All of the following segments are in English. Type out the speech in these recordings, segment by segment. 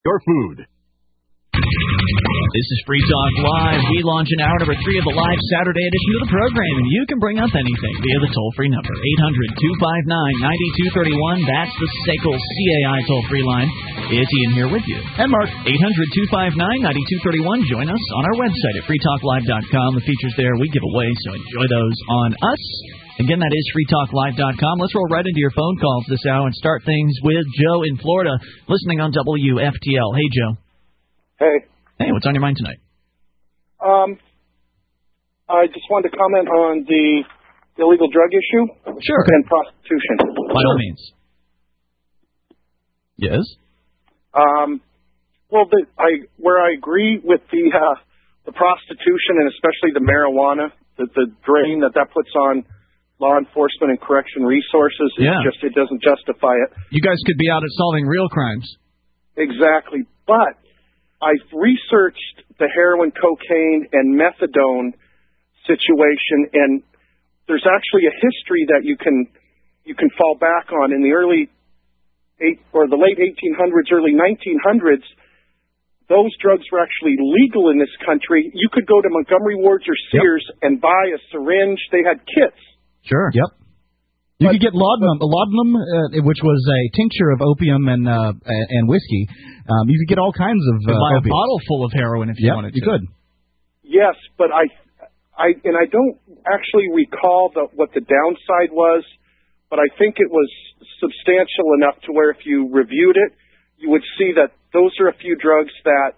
your food. This is Free Talk Live. We launch in hour number 3 of the live Saturday edition of the program, and you can bring up anything via the toll-free number, 800-259-9231. That's the SACL CAI toll-free line. It's Ian here with you. And Mark. 800-259-9231. Join us on our website at freetalklive.com. The features there we give away, so enjoy those on us. Again, that is freetalklive.com. Let's roll right into your phone calls this hour and start things with Joe in Florida, listening on WFTL. Hey, Joe. Hey. Hey, what's on your mind tonight? I just wanted to comment on the illegal drug issue. Sure. And prostitution. By all means. Yes? Well, where I agree with the prostitution and especially the marijuana, the drain that puts on law enforcement and correction resources, it doesn't justify it. You guys could be out at solving real crimes. Exactly. But I've researched the heroin, cocaine, and methadone situation, and there's actually a history that you can fall back on. In the late 1800s, early 1900s, those drugs were actually legal in this country. You could go to Montgomery Ward's or Sears and buy a syringe. They had kits. Sure. Yep. You could get laudanum, which was a tincture of opium and whiskey. You could get all kinds of buy a opiates. bottle full of heroin if you wanted to. You could. Yes, but I don't actually recall what the downside was, but I think it was substantial enough to where if you reviewed it, you would see that those are a few drugs that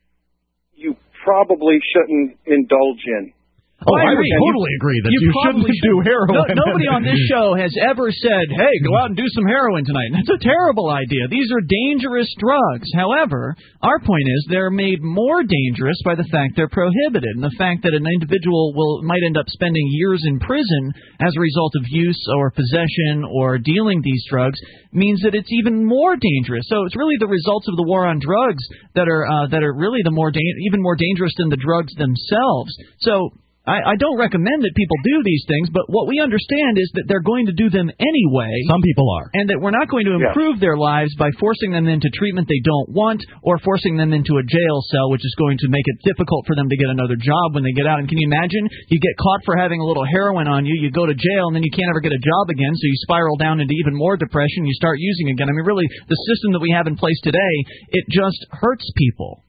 you probably shouldn't indulge in. Oh, I totally agree that you shouldn't do heroin. Nobody on this show has ever said, hey, go out and do some heroin tonight. That's a terrible idea. These are dangerous drugs. However, our point is they're made more dangerous by the fact they're prohibited, and the fact that an individual might end up spending years in prison as a result of use or possession or dealing these drugs means that it's even more dangerous. So it's really the results of the war on drugs that are really even more dangerous than the drugs themselves. So I don't recommend that people do these things, but what we understand is that they're going to do them anyway. Some people are. And that we're not going to improve their lives by forcing them into treatment they don't want or forcing them into a jail cell, which is going to make it difficult for them to get another job when they get out. And can you imagine? You get caught for having a little heroin on you, you go to jail, and then you can't ever get a job again, so you spiral down into even more depression, you start using again. I mean, really, the system that we have in place today, it just hurts people.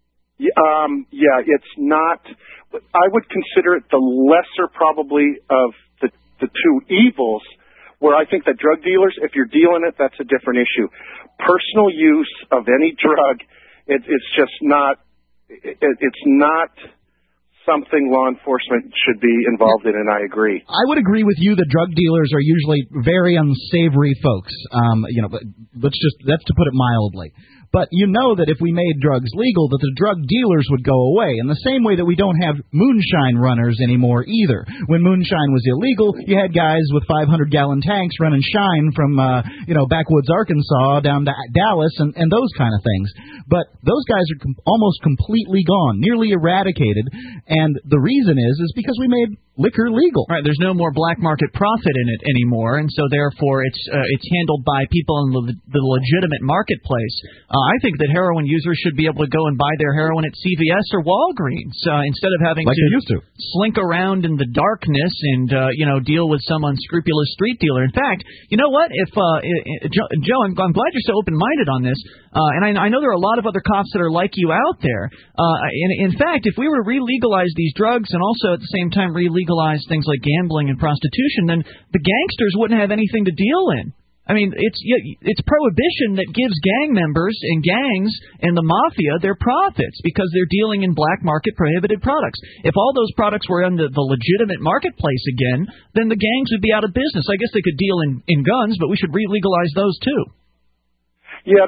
It's not. I would consider it the lesser probably of the two evils, where I think that drug dealers, if you're dealing it, that's a different issue. Personal use of any drug, it's just not. It's not something law enforcement should be involved in, and I agree. I would agree with you that drug dealers are usually very unsavory folks. But that's to put it mildly. But you know that if we made drugs legal, that the drug dealers would go away. In the same way that we don't have moonshine runners anymore either. When moonshine was illegal, you had guys with 500-gallon tanks running shine from, backwoods Arkansas down to Dallas and those kind of things. But those guys are almost completely gone, nearly eradicated. And the reason is because we made liquor legal. Right, there's no more black market profit in it anymore, and so therefore it's handled by people in the legitimate marketplace. I think that heroin users should be able to go and buy their heroin at CVS or Walgreens instead of having to slink around in the darkness and deal with some unscrupulous street dealer. In fact, you know what? If Joe, I'm glad you're so open-minded on this, and I know there are a lot of other cops that are like you out there. In fact, if we were to re-legalize these drugs and also at the same time re-legalize things like gambling and prostitution, then the gangsters wouldn't have anything to deal in. I mean, it's prohibition that gives gang members and gangs and the mafia their profits because they're dealing in black market prohibited products. If all those products were in the legitimate marketplace again, then the gangs would be out of business. I guess they could deal in guns, but we should re-legalize those too. Yeah,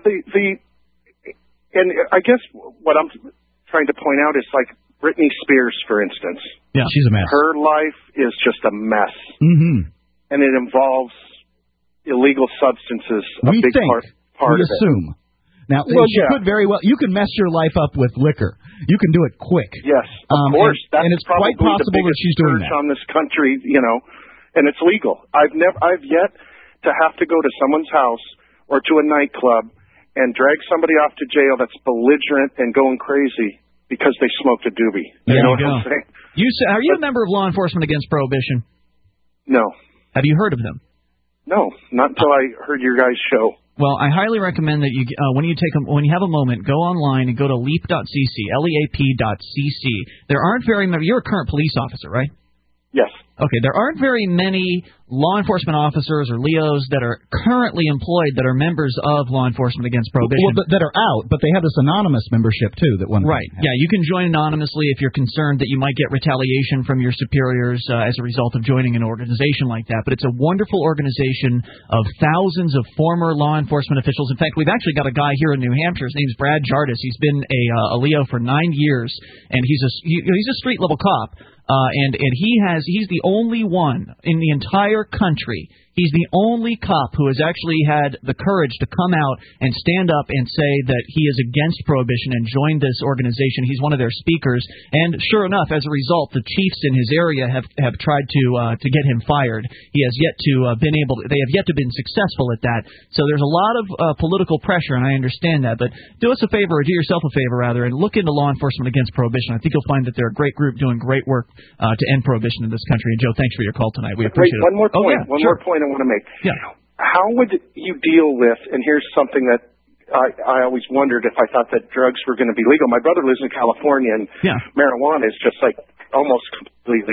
and I guess what I'm trying to point out is like Britney Spears, for instance. Yeah, she's a mess. Her life is just a mess. Mm-hmm. And it involves illegal substances, a big part of assume. it. Now, she could very well. You can mess your life up with liquor. You can do it quick. Yes, of course. And it's quite possible that she's doing that on this country, and it's legal. I've yet to have to go to someone's house or to a nightclub and drag somebody off to jail that's belligerent and going crazy because they smoked a doobie. There you know you go. what I'm saying? Are you a member of Law Enforcement Against Prohibition? No. Have you heard of them? No, not until I heard your guys' show. Well, I highly recommend that you, when you have a moment, go online and go to leap.cc, leap.cc. There aren't very many. You're a current police officer, right? Yes. Okay, there aren't very many law enforcement officers or LEOs that are currently employed that are members of Law Enforcement Against Prohibition. Well, that are out, but they have this anonymous membership, too. That one. Right, yeah, you can join anonymously if you're concerned that you might get retaliation from your superiors as a result of joining an organization like that. But it's a wonderful organization of thousands of former law enforcement officials. In fact, we've actually got a guy here in New Hampshire. His name's Brad Jardis. He's been a LEO for 9 years, and he's a street-level cop. And he's the only one in the entire country. He's the only cop who has actually had the courage to come out and stand up and say that he is against prohibition and joined this organization. He's one of their speakers, and sure enough, as a result, the chiefs in his area have tried to get him fired. He has yet to they have yet to been successful at that. So there's a lot of political pressure, and I understand that. But do us a favor, or do yourself a favor rather, and look into Law Enforcement Against Prohibition. I think you'll find that they're a great group doing great work to end prohibition in this country. And Joe, thanks for your call tonight. We appreciate it. One more point. One more point I want to make. Yeah. How would you deal with? And here's something that I always wondered if I thought that drugs were going to be legal. My brother lives in California, and marijuana is just like almost completely.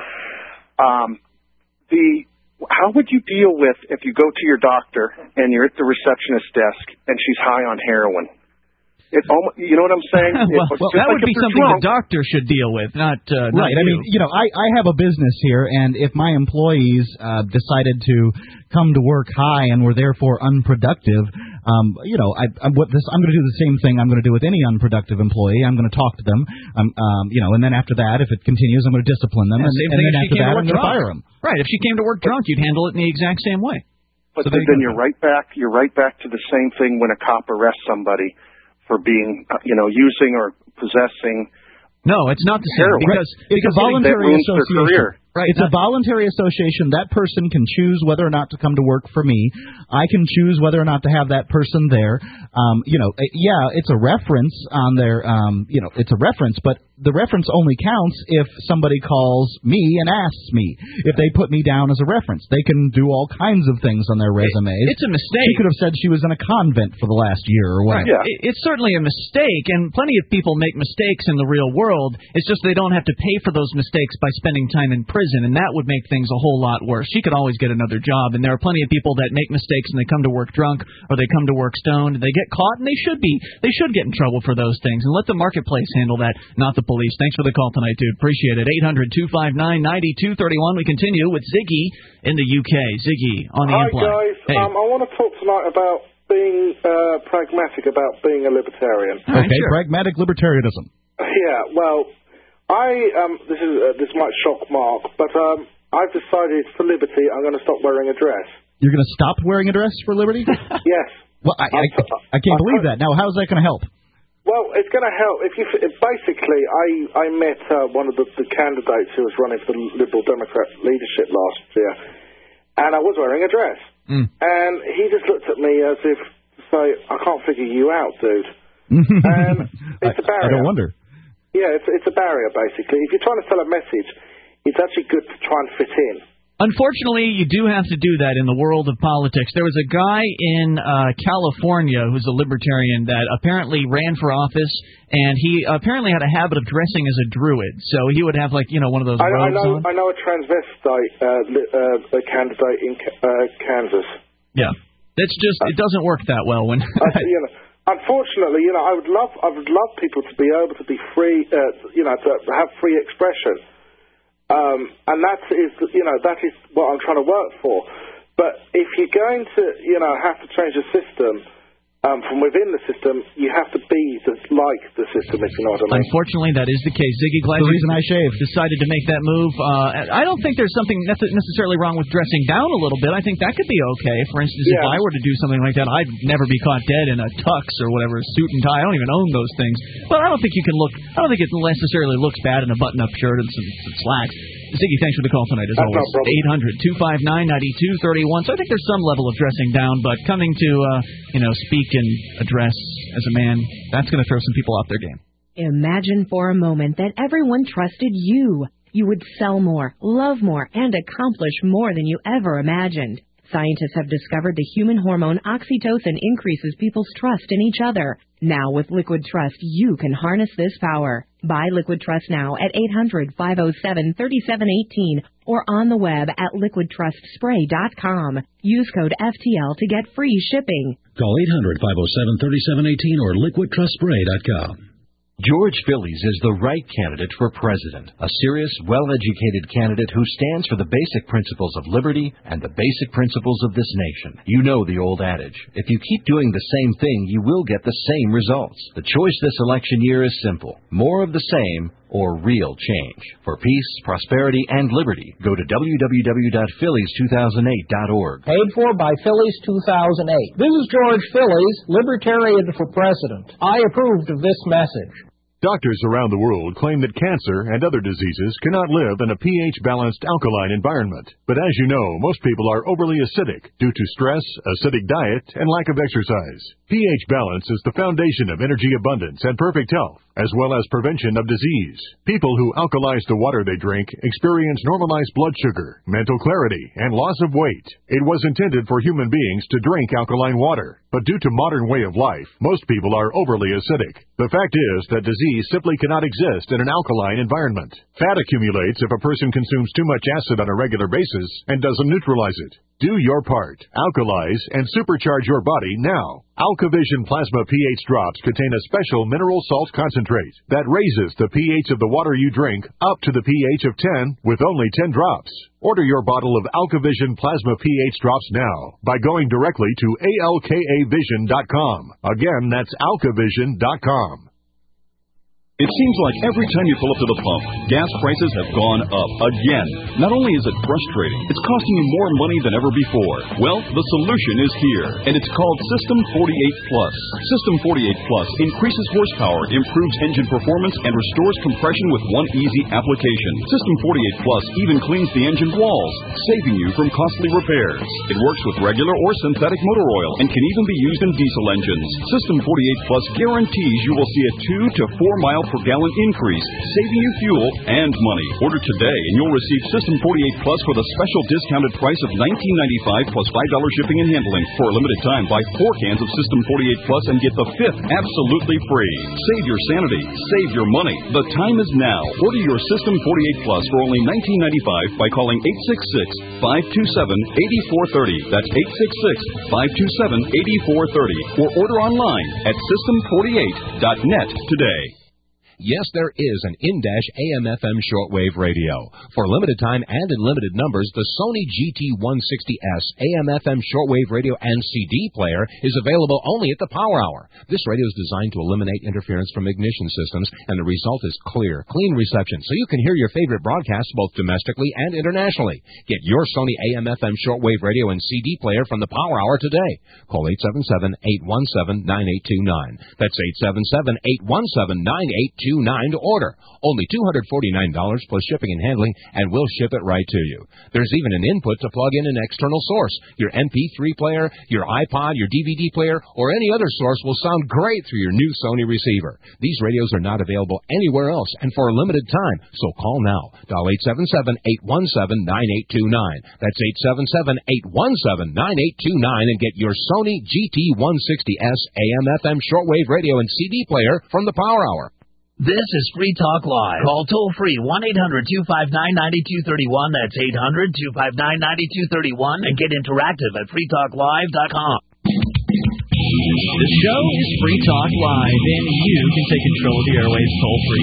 How would you deal with if you go to your doctor and you're at the receptionist desk and she's high on heroin? You know what I'm saying? well, that would be something the doctor should deal with, not right. You. I mean, I have a business here, and if my employees decided to come to work high and were therefore unproductive, I'm going to do the same thing I'm going to do with any unproductive employee. I'm going to talk to them, and then after that, if it continues, I'm going to discipline them, and then after that, I'm going to fire them. Right. If she came to work drunk, you'd handle it in the exact same way. But so then you're right back. You're right back to the same thing when a cop arrests somebody for being, using or possessing. No, it's not the same because it's a voluntary association. Right. It's a voluntary association. That person can choose whether or not to come to work for me. I can choose whether or not to have that person there. It's a reference on their, it's a reference, but the reference only counts if somebody calls me and asks me. If they put me down as a reference, they can do all kinds of things on their resumes. It's a mistake. She could have said she was in a convent for the last year or whatever. Right. Yeah. It's certainly a mistake, and plenty of people make mistakes in the real world. It's just they don't have to pay for those mistakes by spending time in prison, and that would make things a whole lot worse. She could always get another job, and there are plenty of people that make mistakes and they come to work drunk or they come to work stoned. They get caught, and they should get in trouble for those things, and let the marketplace handle that, not the police. Thanks for the call tonight, dude. Appreciate it. 800-259-9231. We continue with Ziggy in the UK. Ziggy on the implant. Hi, guys. Hey. I want to talk tonight about being pragmatic, about being a libertarian. Right, okay, sure. Pragmatic libertarianism. Yeah, well, this might shock Mark, but I've decided for liberty I'm going to stop wearing a dress. You're going to stop wearing a dress for liberty? Yes. Well, I can't believe that. Now, how's that going to help? Well, it's going to help. Basically, I met one of the candidates who was running for the Liberal Democrat leadership last year, and I was wearing a dress. And he just looked at me as if to say, I can't figure you out, dude. And it's a barrier. I don't wonder. Yeah, it's a barrier, basically. If you're trying to sell a message, it's actually good to try and fit in. Unfortunately, you do have to do that in the world of politics. There was a guy in California who's a libertarian that apparently ran for office, and he apparently had a habit of dressing as a druid. So he would have, one of those robes on. I know a transvestite candidate in Kansas. Yeah. That's just, it doesn't work that well when... Unfortunately, I would love people to be able to be free, to have free expression. And that is what I'm trying to work for. But if you're going to, have to change the system from within the system, you have to be that's like the system, if you know what I mean. Unfortunately, that is the case. Ziggy, glad the reason I shaved. Decided to make that move. I don't think there's something necessarily wrong with dressing down a little bit. I think that could be okay. For instance, if I were to do something like that, I'd never be caught dead in a tux or whatever, suit and tie. I don't even own those things. But I don't think I don't think it necessarily looks bad in a button-up shirt and some slacks. Ziggy, thanks for the call tonight, as always. 800-259-9231. So I think there's some level of dressing down, but coming to, speak and address as a man, that's going to throw some people off their game. Imagine for a moment that everyone trusted you. You would sell more, love more, and accomplish more than you ever imagined. Scientists have discovered the human hormone oxytocin increases people's trust in each other. Now with Liquid Trust, you can harness this power. Buy Liquid Trust now at 800-507-3718 or on the web at liquidtrustspray.com. Use code FTL to get free shipping. Call 800-507-3718 or liquidtrustspray.com. George Phillies is the right candidate for president, a serious, well-educated candidate who stands for the basic principles of liberty and the basic principles of this nation. You know the old adage, if you keep doing the same thing, you will get the same results. The choice this election year is simple: more of the same or real change. For peace, prosperity, and liberty, go to www.phillies2008.org. Paid for by Phillies 2008. This is George Phillies, Libertarian for President. I approved of this message. Doctors around the world claim that cancer and other diseases cannot live in a pH-balanced alkaline environment. But as you know, most people are overly acidic due to stress, acidic diet, and lack of exercise. pH balance is the foundation of energy abundance and perfect health, as well as prevention of disease. People who alkalize the water they drink experience normalized blood sugar, mental clarity, and loss of weight. It was intended for human beings to drink alkaline water, but due to modern way of life, most people are overly acidic. The fact is that disease simply cannot exist in an alkaline environment. Fat accumulates if a person consumes too much acid on a regular basis and doesn't neutralize it. Do your part. Alkalize and supercharge your body now. AlkaVision Plasma pH drops contain a special mineral salt concentrate that raises the pH of the water you drink up to the pH of 10 with only 10 drops. Order your bottle of AlkaVision Plasma pH drops now by going directly to alkavision.com. Again, that's alkavision.com. It seems like every time you pull up to the pump, gas prices have gone up again. Not only is it frustrating, it's costing you more money than ever before. Well, the solution is here, and it's called System 48 Plus. System 48 Plus increases horsepower, improves engine performance, and restores compression with one easy application. System 48 Plus even cleans the engine walls, saving you from costly repairs. It works with regular or synthetic motor oil and can even be used in diesel engines. System 48 Plus guarantees you will see a 2 to 4 mile per gallon increase, saving you fuel and money. Order today and you'll receive System 48 Plus for the special discounted price of $19.95 plus $5 shipping and handling. For a limited time, buy 4 cans of System 48 Plus and get the 5th absolutely free. Save your sanity. Save your money. The time is now. Order your System 48 Plus for only $19.95 by calling 866-527-8430. That's 866-527-8430. Or order online at system48.net today. Yes, there is an in-dash AM/FM shortwave radio. For limited time and in limited numbers, the Sony GT160S AM/FM shortwave radio and CD player is available only at the Power Hour. This radio is designed to eliminate interference from ignition systems, and the result is clear, clean reception, so you can hear your favorite broadcasts both domestically and internationally. Get your Sony AM/FM shortwave radio and CD player from the Power Hour today. Call 877-817-9829. That's 877-817-9829. To order. Only $249 plus shipping and handling, and we'll ship it right to you. There's even an input to plug in an external source. Your MP3 player, your iPod, your DVD player, or any other source will sound great through your new Sony receiver. These radios are not available anywhere else and for a limited time, so call now. Dial 877-817-9829. That's 877-817-9829 and get your Sony GT160S AM/FM shortwave radio and CD player from the Power Hour. This is Free Talk Live. Call toll-free 1-800-259-9231. That's 800-259-9231. And get interactive at freetalklive.com. The show is Free Talk Live, and you can take control of the airwaves toll-free.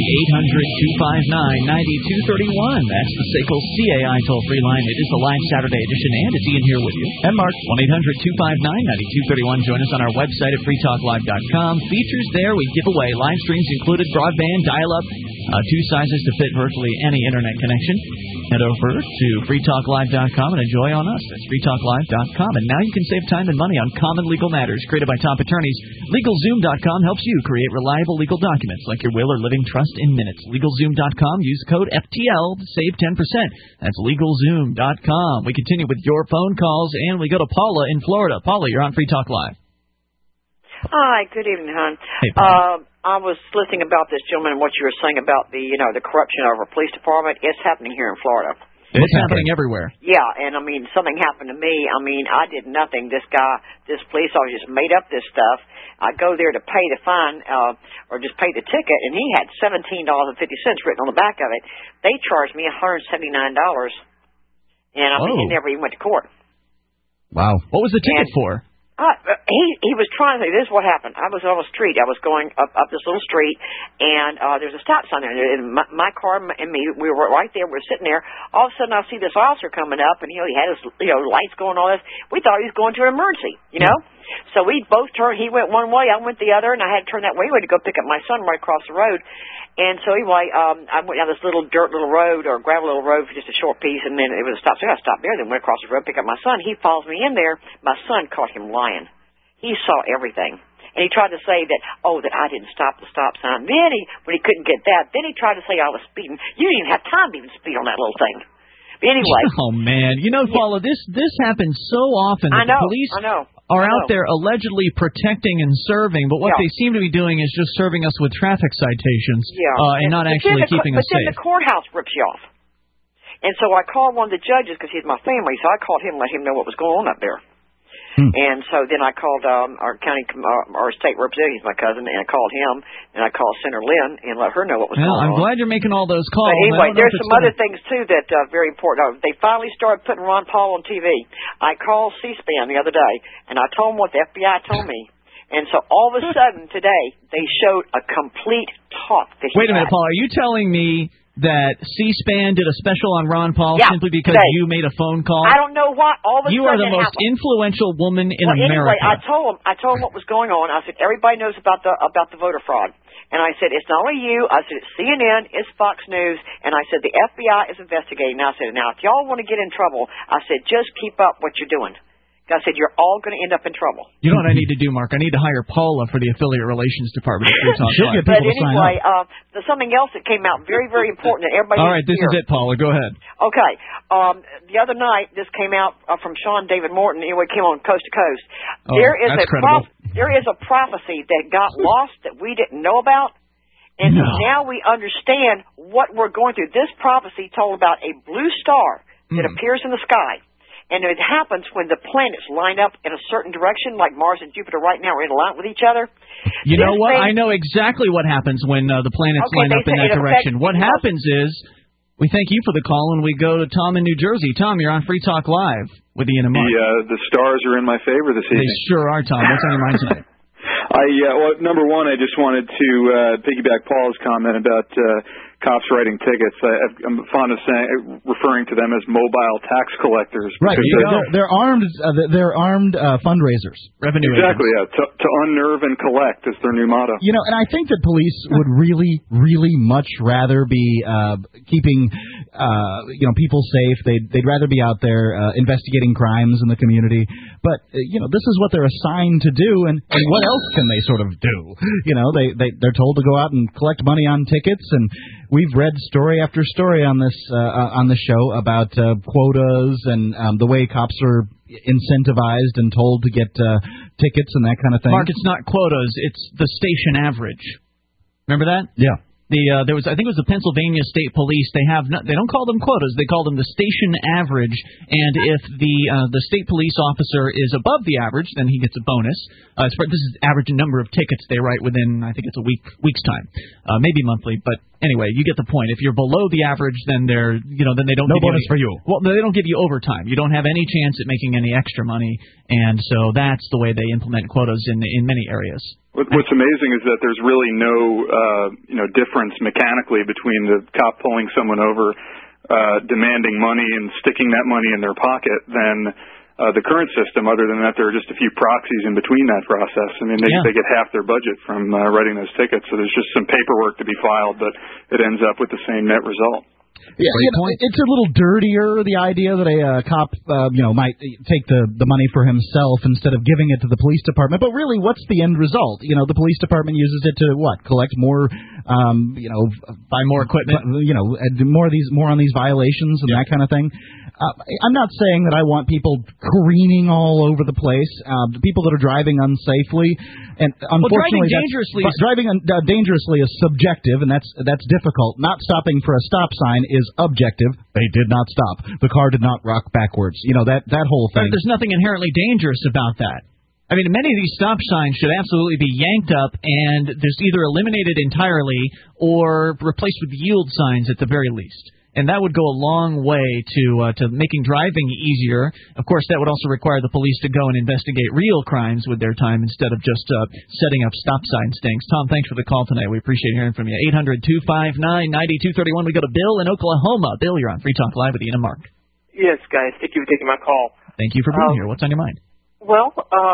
800-259-9231. That's the SACL CAI toll-free line. It is the live Saturday edition, and it's Ian here with you. And Mark. 1-800-259-9231. Join us on our website at freetalklive.com. Features there. We give away live streams included, broadband, dial-up, two sizes to fit virtually any internet connection. Head over to freetalklive.com and enjoy on us. That's freetalklive.com. And now you can save time and money on common legal matters created by top attorneys. LegalZoom.com helps you create reliable legal documents like your will or living trust in minutes. LegalZoom.com. Use code FTL to save 10%. That's LegalZoom.com. We continue with your phone calls, and we go to Paula in Florida. Paula, you're on Free Talk Live. Hi, good evening, hon. Hey, Paula. I was listening about this gentleman and what you were saying about the corruption of our police department. It's happening here in Florida. It's happening everywhere. Yeah, and something happened to me. I did nothing. This police officer just made up this stuff. I go there to pay the fine, or just pay the ticket, and he had $17.50 written on the back of it. They charged me $179, and he never even went to court. Wow. What was the ticket for? He was trying to say, this is what happened. I was on a street. I was going up this little street, and there's a stop sign there. And my car and me, we were right there. We were sitting there. All of a sudden, I see this officer coming up, and he had his lights going, all this. We thought he was going to an emergency, So we both turned. He went one way, I went the other, and I had to turn that way to go pick up my son right across the road. And so anyway, I went down this little dirt little road or gravel little road for just a short piece, and then it was a stop. So I stopped there, then went across the road, pick up my son. He follows me in there. My son caught him lying. He saw everything. And he tried to say that I didn't stop the stop sign. Then when he couldn't get that, then he tried to say I was speeding. You didn't even have time to even speed on that little thing. But anyway. Oh, man. Paula, this happens so often that the police are out there allegedly protecting and serving, but what they seem to be doing is just serving us with traffic citations and not actually keeping us safe. But then the courthouse rips you off. And so I called one of the judges because he's my family, so I called him and let him know what was going on up there. And so then I called our state representative, he's my cousin, and I called him, and I called Senator Lynn and let her know what was going on. I'm glad you're making all those calls. But anyway, there's some other things, too, that are very important. They finally started putting Ron Paul on TV. I called C-SPAN the other day, and I told them what the FBI told me. And so all of a sudden today, they showed a complete talk. Wait a minute, Paul. Are you telling me that C-SPAN did a special on Ron Paul simply because you made a phone call? I don't know why. All of a sudden you are the most influential woman in America. Anyway, I told him what was going on. I said everybody knows about the voter fraud, and I said it's not only you. I said it's CNN, it's Fox News, and I said the FBI is investigating. And I said now if y'all want to get in trouble, I said just keep up what you're doing. I said, you're all going to end up in trouble. You know what I need to do, Mark? I need to hire Paula for the Affiliate Relations Department. But anyway, there's something else that came out very, very important that everybody all right, this is it, Paula. Go ahead. Okay. The other night, this came out from Sean David Morton. Anyway, it came on Coast to Coast. There is a prophecy that got lost that we didn't know about. And so now we understand what we're going through. This prophecy told about a blue star that appears in the sky. And it happens when the planets line up in a certain direction, like Mars and Jupiter right now are in line with each other. You know what? I know exactly what happens when the planets line up in that direction. What happens is, we thank you for the call, and we go to Tom in New Jersey. Tom, you're on Free Talk Live with Ian and Mark. The stars are in my favor this evening. They sure are, Tom. What's on your mind tonight? Well, number one, I just wanted to piggyback Paul's comment about cops writing tickets. I'm fond of referring to them as mobile tax collectors. Right, they're armed. They're armed fundraisers. Revenue. Exactly. To unnerve and collect is their new motto. And I think that police would really, really much rather be keeping people safe. They'd rather be out there investigating crimes in the community. But this is what they're assigned to do, and what else can they sort of do? They're told to go out and collect money on tickets, and we've read story after story on this show about quotas and the way cops are incentivized and told to get tickets and that kind of thing. Mark, it's not quotas; it's the station average. Remember that? Yeah. I think it was the Pennsylvania State Police. They don't call them quotas. They call them the station average. And if the state police officer is above the average, then he gets a bonus. This is average number of tickets they write within, I think it's a week's time, maybe monthly. But Anyway, you get the point. If you're below the average, then then they don't. No give bonus you, for you. Well, they don't give you overtime. You don't have any chance at making any extra money, and so that's the way they implement quotas in many areas. What's amazing is that there's really no difference mechanically between the cop pulling someone over, demanding money and sticking that money in their pocket than the current system, other than that there are just a few proxies in between that process. I mean, they get half their budget from writing those tickets, so there's just some paperwork to be filed, but it ends up with the same net result. Yeah, it's a little dirtier, the idea that a cop, might take the money for himself instead of giving it to the police department. But really, what's the end result? The police department uses it to what? Collect more, buy more equipment, more on these violations and that kind of thing. I'm not saying that I want people careening all over the place. The people that are driving unsafely, and unfortunately, driving dangerously is subjective, and that's difficult. Not stopping for a stop sign is objective. They did not stop. The car did not rock backwards. That whole thing. There's nothing inherently dangerous about that. I mean, many of these stop signs should absolutely be yanked up, and there's either eliminated entirely or replaced with yield signs at the very least. And that would go a long way to making driving easier. Of course, that would also require the police to go and investigate real crimes with their time instead of just setting up stop sign stings. Tom, thanks for the call tonight. We appreciate hearing from you. 800-259-9231. We go to Bill in Oklahoma. Bill, you're on Free Talk Live with Ian and Mark. Yes, guys. Thank you for taking my call. Thank you for being here. What's on your mind? Well,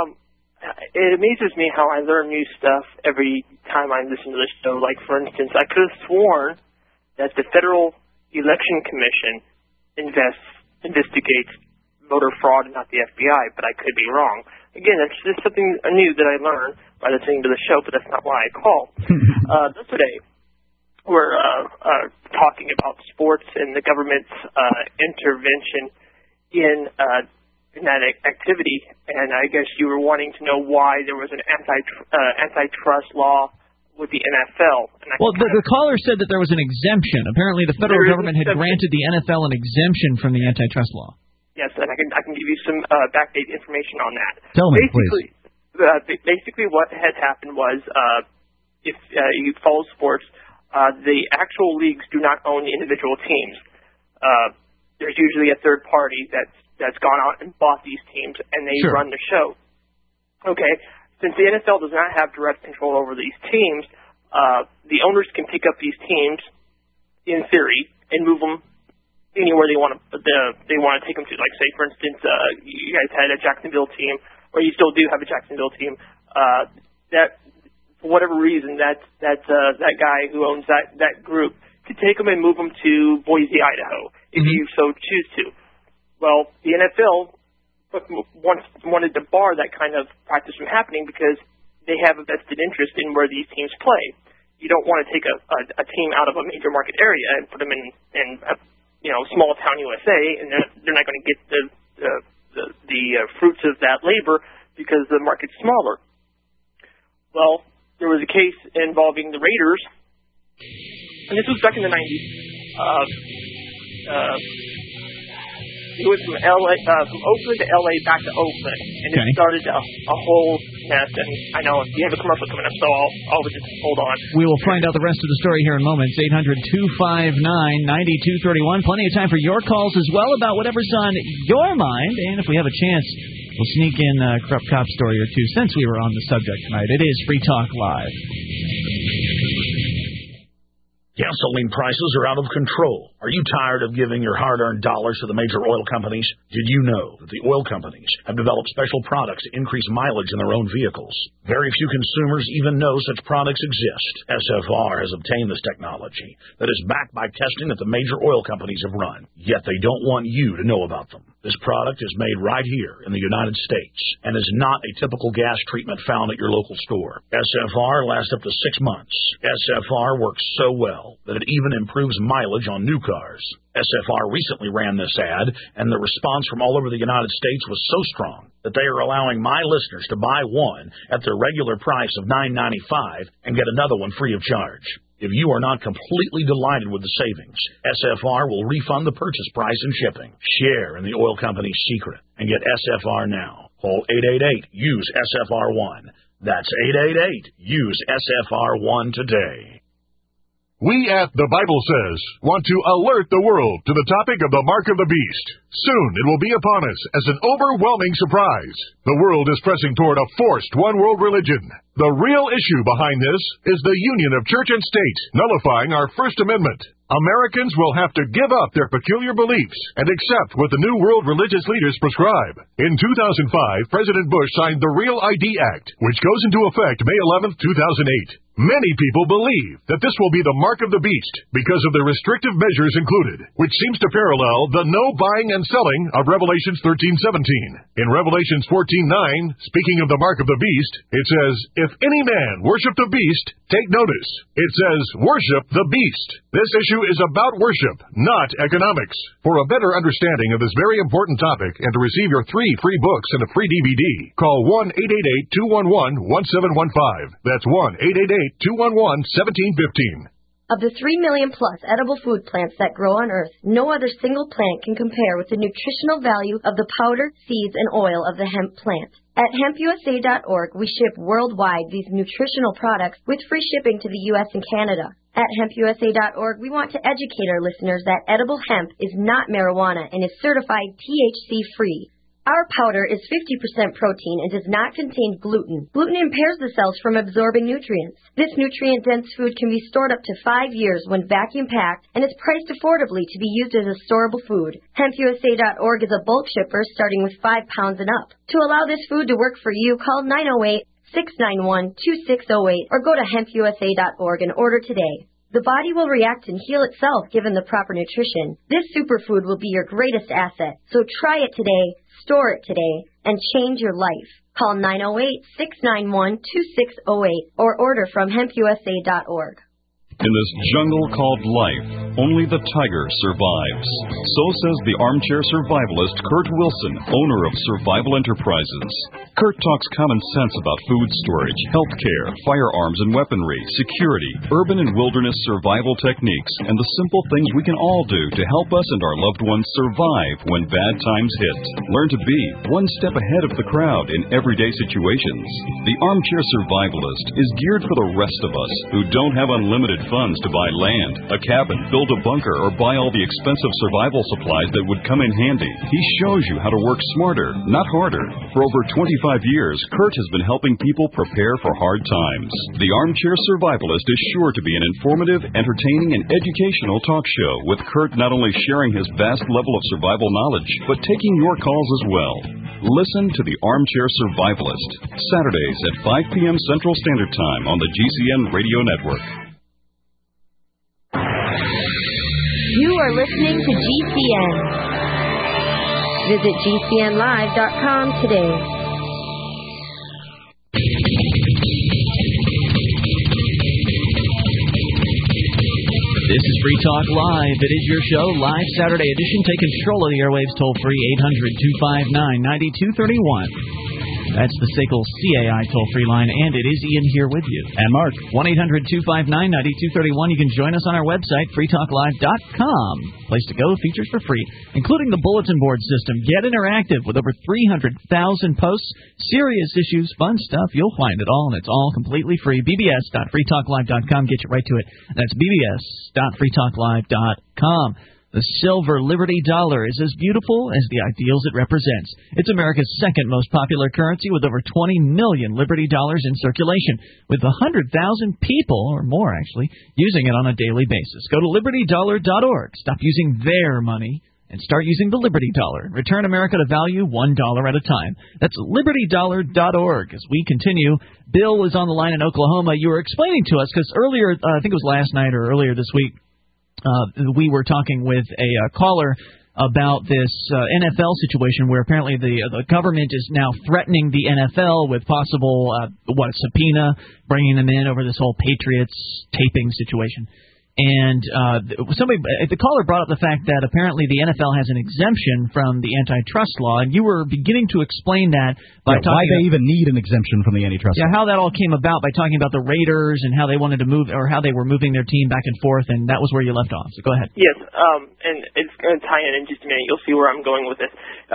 it amazes me how I learn new stuff every time I listen to this show. Like, for instance, I could have sworn that the Federal Election Commission investigates voter fraud and not the FBI, but I could be wrong. Again, that's just something new that I learned by listening to the show, but that's not why I called. Yesterday, we're talking about sports and the government's intervention in that activity, and I guess you were wanting to know why there was an antitrust law with the NFL. Well, the caller said that there was an exemption. Apparently, the federal government had granted the NFL an exemption from the antitrust law. Yes, and I can give you some backdate information on that. Tell me, please. Basically, what had happened was, if you follow sports, the actual leagues do not own the individual teams. There's usually a third party that's gone out and bought these teams, and they run the show. Okay. Since the NFL does not have direct control over these teams, the owners can pick up these teams, in theory, and move them anywhere they want to take them to. Like, say, for instance, you guys had a Jacksonville team, or you still do have a Jacksonville team. That, for whatever reason, that guy who owns that group could take them and move them to Boise, Idaho, if you so choose to. Well, the NFL wanted to bar that kind of practice from happening because they have a vested interest in where these teams play. You don't want to take a team out of a major market area and put them in small town USA, and they're not going to get the fruits of that labor because the market's smaller. Well, there was a case involving the Raiders, and this was back in the 90s. It was from Oakland to LA back to Oakland, and it started a whole mess. And I know you have a commercial coming up, so I'll just hold on. We will find out the rest of the story here in moments. 800-259-9231. Plenty of time for your calls as well about whatever's on your mind. And if we have a chance, we'll sneak in a corrupt cop story or two since we were on the subject tonight. It is Free Talk Live. Gasoline prices are out of control. Are you tired of giving your hard-earned dollars to the major oil companies? Did you know that the oil companies have developed special products to increase mileage in their own vehicles? Very few consumers even know such products exist. SFR has obtained this technology that is backed by testing that the major oil companies have run, yet they don't want you to know about them. This product is made right here in the United States and is not a typical gas treatment found at your local store. SFR lasts up to 6 months. SFR works so well that it even improves mileage on new cars. SFR recently ran this ad, and the response from all over the United States was so strong that they are allowing my listeners to buy one at their regular price of $9.95 and get another one free of charge. If you are not completely delighted with the savings, SFR will refund the purchase price and shipping. Share in the oil company's secret and get SFR now. Call 888-USE-SFR1. That's 888-USE-SFR1 today. We at The Bible Says want to alert the world to the topic of the mark of the beast. Soon it will be upon us as an overwhelming surprise. The world is pressing toward a forced one-world religion. The real issue behind this is the union of church and state, nullifying our First Amendment. Americans will have to give up their peculiar beliefs and accept what the new world religious leaders prescribe. In 2005, President Bush signed the Real ID Act, which goes into effect May 11, 2008. Many people believe that this will be the mark of the beast because of the restrictive measures included, which seems to parallel the no buying and selling of Revelations 13:17. In Revelations 14:9, speaking of the mark of the beast, it says, "If any man worship the beast, take notice." It says, "Worship the beast." This issue is about worship, not economics. For a better understanding of this very important topic and to receive your 3 free books and a free DVD, call 1-888-211-1715. That's 1-888-211-1715. Of the 3 million plus edible food plants that grow on Earth, no other single plant can compare with the nutritional value of the powder, seeds, and oil of the hemp plant. At hempusa.org, we ship worldwide these nutritional products with free shipping to the U.S. and Canada. At hempusa.org, we want to educate our listeners that edible hemp is not marijuana and is certified THC-free. Our powder is 50% protein and does not contain gluten. Gluten impairs the cells from absorbing nutrients. This nutrient-dense food can be stored up to 5 years when vacuum-packed and is priced affordably to be used as a storable food. HempUSA.org is a bulk shipper starting with 5 pounds and up. To allow this food to work for you, call 908-691-2608 or go to HempUSA.org and order today. The body will react and heal itself given the proper nutrition. This superfood will be your greatest asset. So try it today, store it today, and change your life. Call 908-691-2608 or order from hempusa.org. In this jungle called life, only the tiger survives. So says the armchair survivalist Kurt Wilson, owner of Survival Enterprises. Kurt talks common sense about food storage, healthcare, firearms and weaponry, security, urban and wilderness survival techniques, and the simple things we can all do to help us and our loved ones survive when bad times hit. Learn to be one step ahead of the crowd in everyday situations. The armchair survivalist is geared for the rest of us who don't have unlimited funds to buy land, a cabin, build a bunker, or buy all the expensive survival supplies that would come in handy. He shows you how to work smarter, not harder. For over 25 years, Kurt has been helping people prepare for hard times. The Armchair Survivalist is sure to be an informative, entertaining, and educational talk show, with Kurt not only sharing his vast level of survival knowledge, but taking your calls as well. Listen to the Armchair Survivalist, Saturdays at 5 p.m. Central Standard Time on the GCN Radio Network. You are listening to GCN. Visit GCNlive.com today. This is Free Talk Live. It is your show, live Saturday edition. Take control of the airwaves toll-free, 800-259-9231. That's the SACL CAI toll-free line, and it is Ian here with you. And Mark. 1-800-259-9231. You can join us on our website, freetalklive.com. Place to go, features for free, including the bulletin board system. Get interactive with over 300,000 posts, serious issues, fun stuff. You'll find it all, and it's all completely free. bbs.freetalklive.com. Get you right to it. That's bbs.freetalklive.com. The silver Liberty dollar is as beautiful as the ideals it represents. It's America's second most popular currency, with over 20 million Liberty dollars in circulation, with 100,000 people, or more actually, using it on a daily basis. Go to libertydollar.org. Stop using their money and start using the Liberty dollar. Return America to value $1 at a time. That's libertydollar.org. As we continue, Bill is on the line in Oklahoma. You were explaining to us, because earlier, I think it was last night or earlier this week, we were talking with a caller about this NFL situation where apparently the government is now threatening the NFL with possible, subpoena, bringing them in over this whole Patriots taping situation. And the caller brought up the fact that apparently the NFL has an exemption from the antitrust law, and you were beginning to explain that by talking why they even need an exemption from the antitrust law. Yeah, how that all came about by talking about the Raiders and how they wanted to move, or how they were moving their team back and forth, and that was where you left off. So go ahead. Yes, and it's going to tie in just a minute. You'll see where I'm going with this.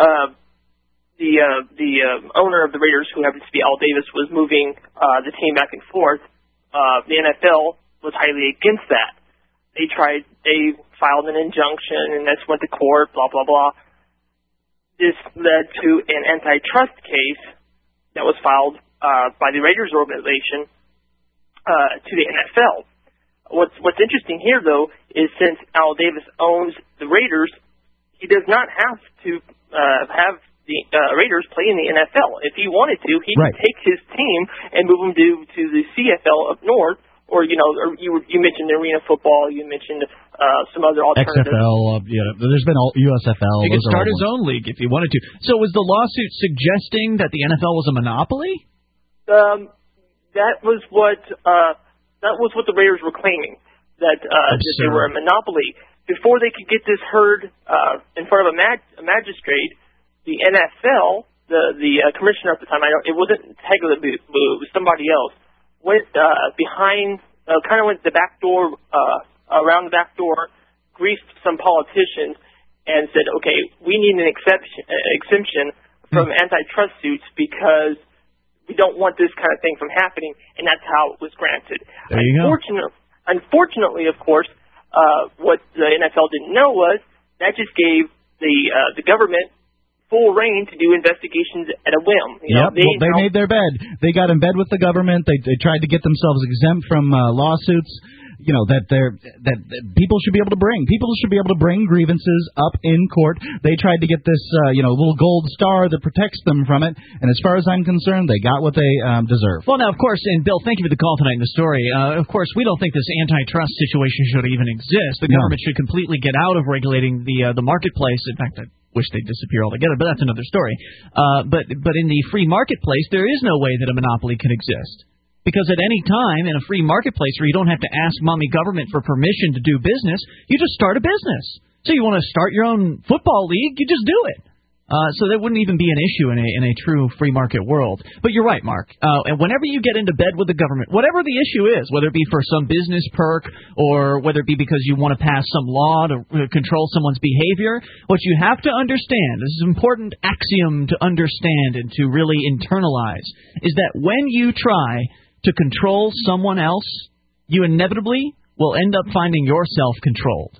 The owner of the Raiders, who happens to be Al Davis, was moving the team back and forth. The NFL was highly against that. They filed an injunction, and this went to court, blah, blah, blah. This led to an antitrust case that was filed by the Raiders organization to the NFL. What's interesting here, though, is since Al Davis owns the Raiders, he does not have to have the Raiders play in the NFL. If he wanted to, he could take his team and move them to the CFL up north, or you mentioned arena football, you mentioned some other alternatives. XFL, there's been USFL. He could start his own league if he wanted to. So was the lawsuit suggesting that the NFL was a monopoly? That was what the Raiders were claiming, that they were a monopoly. Before they could get this heard in front of a magistrate, the NFL, the commissioner at the time, it wasn't Tagliabue, it was somebody else, went behind, kind of went the back door, around the back door, greased some politicians, and said, okay, we need an exemption from antitrust suits because we don't want this kind of thing from happening, and that's how it was granted. There you go. Unfortunately, of course, what the NFL didn't know was that just gave the government full reign to do investigations at a whim. They made their bed. They got in bed with the government. They tried to get themselves exempt from lawsuits. That people should be able to bring. People should be able to bring grievances up in court. They tried to get this, little gold star that protects them from it. And as far as I'm concerned, they got what they deserve. Well, now, of course, and Bill, thank you for the call tonight in the story. Of course, we don't think this antitrust situation should even exist. The government should completely get out of regulating the marketplace. In fact, I wish they'd disappear altogether, but that's another story. But in the free marketplace, there is no way that a monopoly can exist. Because at any time in a free marketplace where you don't have to ask mommy government for permission to do business, you just start a business. So you want to start your own football league, you just do it. So that wouldn't even be an issue in a true free market world. But you're right, Mark. And whenever you get into bed with the government, whatever the issue is, whether it be for some business perk or whether it be because you want to pass some law to control someone's behavior, what you have to understand, this is an important axiom to understand and to really internalize, is that when you try to control someone else, you inevitably will end up finding yourself controlled.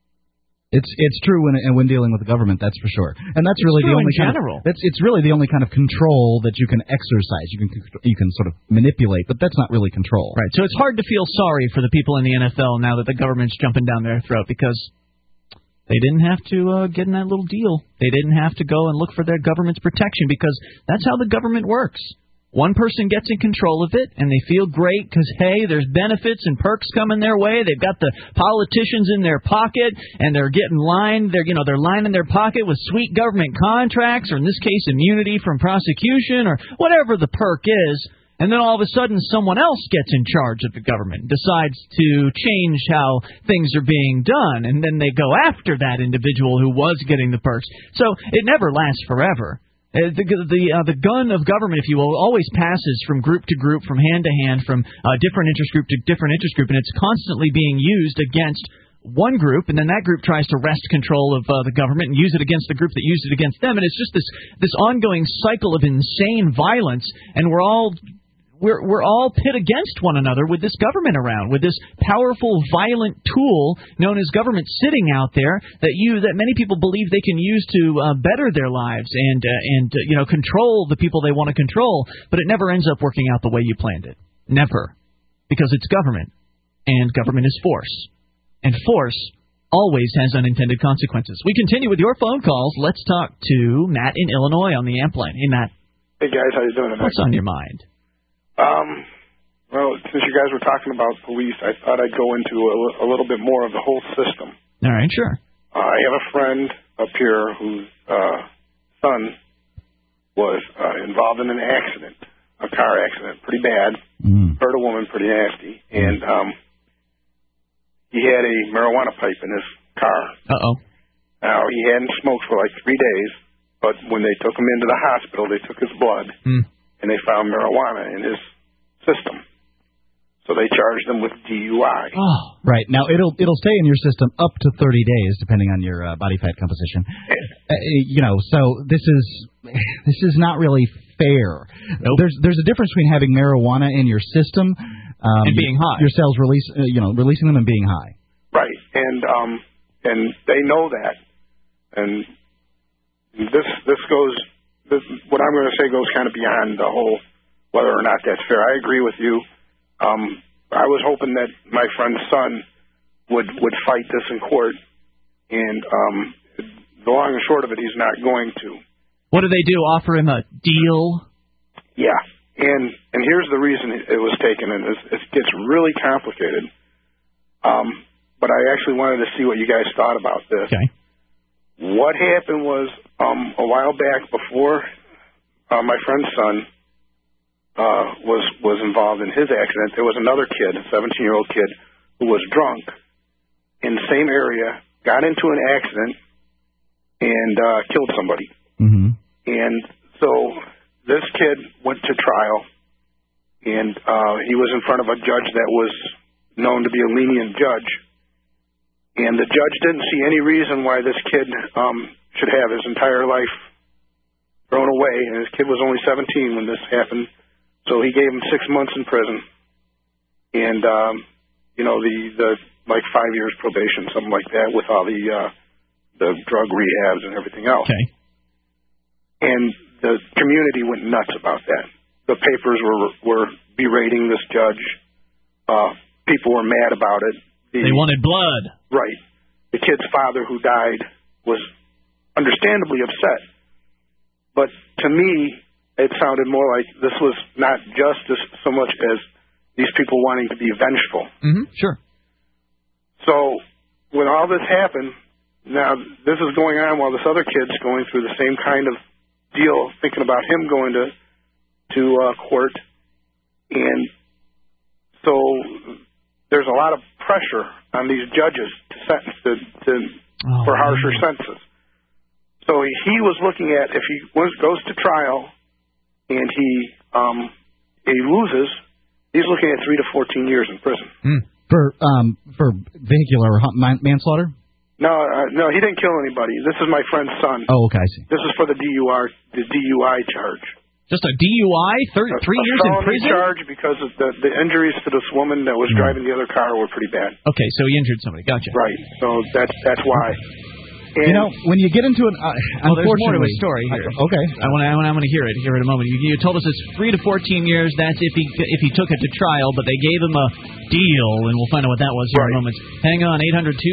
It's true when dealing with the government, that's for sure, and that's really the only kind of, it's really the only kind of control that you can exercise. You can sort of manipulate, but that's not really control. Right. So it's hard to feel sorry for the people in the NFL now that the government's jumping down their throat because they didn't have to get in that little deal. They didn't have to go and look for their government's protection because that's how the government works. One person gets in control of it, and they feel great because, hey, there's benefits and perks coming their way. They've got the politicians in their pocket, and they're getting lined. They're lining their pocket with sweet government contracts, or in this case, immunity from prosecution, or whatever the perk is. And then all of a sudden, someone else gets in charge of the government, decides to change how things are being done, and then they go after that individual who was getting the perks. So it never lasts forever. The gun of government, if you will, always passes from group to group, from hand to hand, from different interest group to different interest group, and it's constantly being used against one group, and then that group tries to wrest control of the government and use it against the group that used it against them, and it's just this ongoing cycle of insane violence, and we're all pit against one another with this government around, with this powerful, violent tool known as government sitting out there that many people believe they can use to better their lives and control the people they want to control, but it never ends up working out the way you planned it. Never. Because it's government, and government is force. And force always has unintended consequences. We continue with your phone calls. Let's talk to Matt in Illinois on the amp line. Hey, Matt. Hey, guys. How you doing tonight? What's on your mind? Well, since you guys were talking about police, I thought I'd go into a little bit more of the whole system. All right, sure. I have a friend up here whose son was involved in an accident, a car accident, pretty bad, hurt a woman pretty nasty, and he had a marijuana pipe in his car. Uh-oh. Now, he hadn't smoked for like 3 days, but when they took him into the hospital, they took his blood, and they found marijuana in his system. So they charged him with DUI. Oh, right. Now, it'll stay in your system up to 30 days, depending on your body fat composition. So this is not really fair. Nope. There's a difference between having marijuana in your system and being high. Your cells releasing them and being high. Right. and they know that. And what I'm going to say goes kind of beyond the whole whether or not that's fair. I agree with you. I was hoping that my friend's son would fight this in court, and the long and short of it, he's not going to. What do they do? Offer him a deal? Yeah, and here's the reason it was taken, and it gets really complicated. But I actually wanted to see what you guys thought about this. Okay. What happened was a while back, before my friend's son was involved in his accident, there was another kid, a 17-year-old kid, who was drunk in the same area, got into an accident, and killed somebody. Mm-hmm. And so this kid went to trial, and he was in front of a judge that was known to be a lenient judge. And the judge didn't see any reason why this kid should have his entire life thrown away. And this kid was only 17 when this happened. So he gave him 6 months in prison. And, the like 5 years probation, something like that, with all the drug rehabs and everything else. Okay. And the community went nuts about that. The papers were berating this judge. People were mad about it. They wanted blood. Right. The kid's father, who died, was understandably upset. But to me, it sounded more like this was not justice so much as these people wanting to be vengeful. Mm-hmm. Sure. So when all this happened, now this is going on while this other kid's going through the same kind of deal, thinking about him going to court. And so there's a lot of pressure on these judges to sentence for harsher sentences. So he was looking at, if he goes to trial and he loses, he's looking at 3 to 14 years in prison. For vehicular manslaughter? No, he didn't kill anybody. This is my friend's son. Oh, okay, I see. This is for the DUI charge. Just a DUI? 3 years in prison? Charge because of the injuries to this woman that was driving the other car were pretty bad. Okay, so he injured somebody. Gotcha. Right. So that's why. And when you get into an there's more to a story here. Okay. I'm going to hear it here in a moment. You told us it's 3 to 14 years. That's if he took it to trial, but they gave him a deal, and we'll find out what that was here in a moment. Hang on,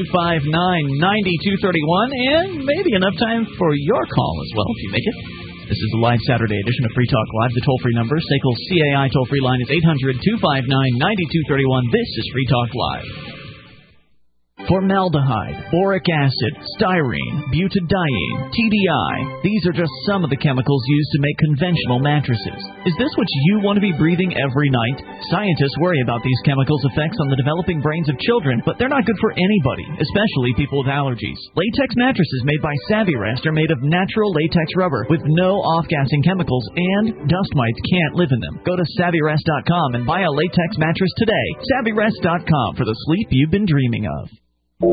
800-259-9231, and maybe enough time for your call as well if you make it. This is the live Saturday edition of Free Talk Live. The toll-free number, SACL's CAI toll-free line is 800-259-9231. This is Free Talk Live. Formaldehyde, boric acid, styrene, butadiene, TDI. These are just some of the chemicals used to make conventional mattresses. Is this what you want to be breathing every night? Scientists worry about these chemicals' effects on the developing brains of children, but they're not good for anybody, especially people with allergies. Latex mattresses made by Savvyrest are made of natural latex rubber with no off-gassing chemicals, and dust mites can't live in them. Go to Savvyrest.com and buy a latex mattress today. Savvyrest.com for the sleep you've been dreaming of. There